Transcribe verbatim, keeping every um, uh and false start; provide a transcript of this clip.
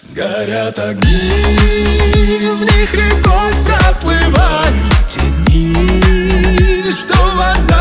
Горят огни, в них рекой проплывают те дни, что в